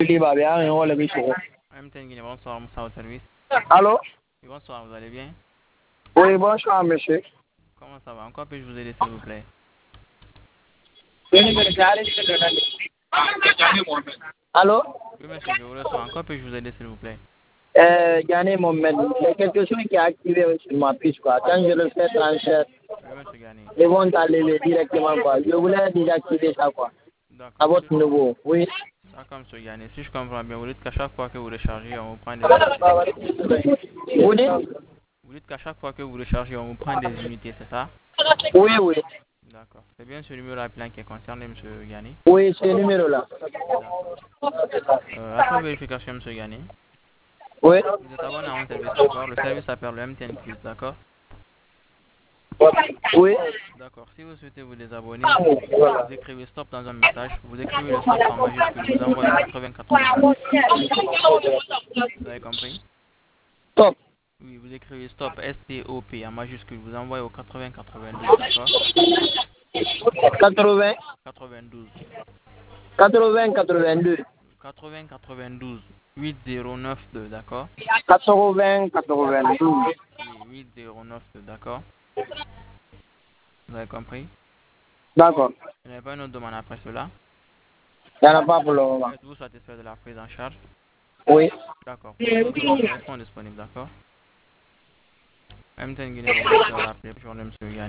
MTN Guinée, bonsoir, Moussa au service. Allô? Oui, bonsoir, vous allez bien? Oui, bonsoir, monsieur. Comment ça va? Encore puis-je vous aider, s'il vous plaît? Allô? Oui, monsieur, je vous reçois. Encore puis-je vous aider, s'il vous plaît? Gagné mon mail. Il y a quelque chose qui est activé sur ma puce, quoi. Quand je le fais transfert, Oui, monsieur Gani. ils vont t'enlever directement, quoi. Je voulais désactiver ça, quoi. À D'accord, votre niveau, oui. d'accord, monsieur Gani. Si je comprends bien, vous dites qu'à chaque fois que vous rechargez, on vous prend des unités, c'est ça? Vous dites? Vous dites qu'à chaque fois que vous rechargez, on vous prend des unités, c'est ça? Oui, oui. D'accord. C'est bien ce numéro appelant qui est concerné, monsieur Gani? Oui, ce numéro-là. D'accord. Afin de vérification, monsieur Gani, Oui. vous êtes abonné à un service, d'accord? Le service s'appelle le MTN Plus, d'accord? Oui. D'accord. Si vous souhaitez vous désabonner, vous écrivez stop dans un message. Vous écrivez le stop en majuscule. Vous envoyez au 8092. Vous avez compris? Stop. Oui, vous écrivez stop S-T-O-P en majuscule. Vous envoyez au 8092. D'accord? 80, 92. 80, 82. 8092. 8092. D'accord? 80, 92. Oui, 8092. D'accord? Vous avez compris? D'accord. Vous n'avez pas une autre demande après cela? Il n'y en a pas pour le moment. Êtes-vous satisfait de la prise en charge? Oui. D'accord. Pour toute autre demande, nous restons disponibles. D'accord? MTN Guinée vous remercie d'avoir appelé. Bonne journée, monsieur Yann.